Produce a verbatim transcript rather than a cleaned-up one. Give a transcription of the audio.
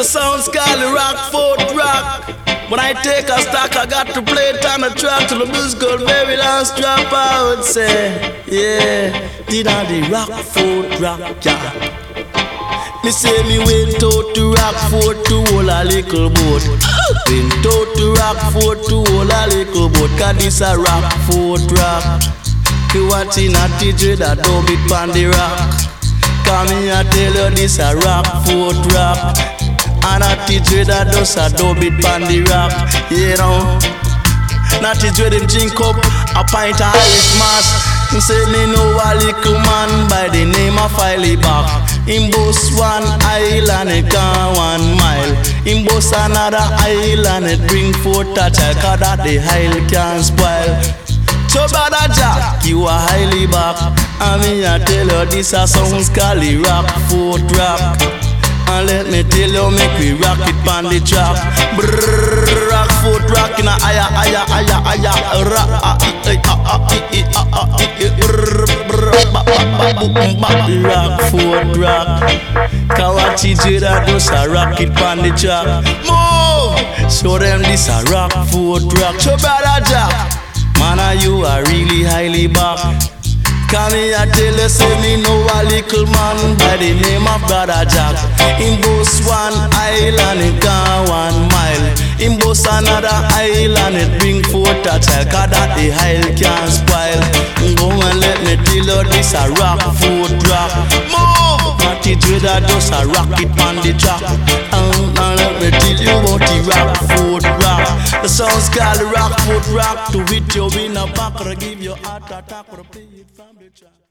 sounds called the Rockford Rock. When I take a stock, I got to play it on the track till the blues go very last drop out. Say, yeah, did I the Rockford Rock, yeah. Me say me went out to Rockford to hold a little boat. Went out to Rockford to hold a little boat. Cause this a Rockford Rock. You watching a T J that don't beat pan the rock. Come here I tell you this a Rockford Rock. And a T J that does a don't beat pan the rock. You know, not T J them drink up a pint of Irish mass. He say me know a little man by the name of Fileyback. Him boss one island, it gone one mile. Him boss another island, it bring forth a child. Cause that the Isle can't spoil. So brother Jack, you are highly back. And me I tell you this a sounds called the Rockford Rock. And let me tell you, make we rock it on the track. Brrrr, Rockford Rock in a higher, higher, higher, higher. Rock, ah, eh, ah, ah, eh, ah, ah, eh, brrrr, ba, ba, ba, boom, ba. Rockford Rock. Kawachi Jada does a rock it on the track. Move! Show them this a Rockford Rock. So brother Jack, man, are you are really highly back. Come here I tell you, say me know a little man by the name of Brother Jack. Him boss one island, it gone one mile. Him boss another island, it bring forth a child. Cause that the Isle can't spoil. Go and let me tell you this a Rockford Rock. Move! Matty Dreader does a rock it on the track. And now let me tell you about the Rockford Rock. The sounds called the Rockford Rock. To hit you in a back or give you heart attack or play it from the track.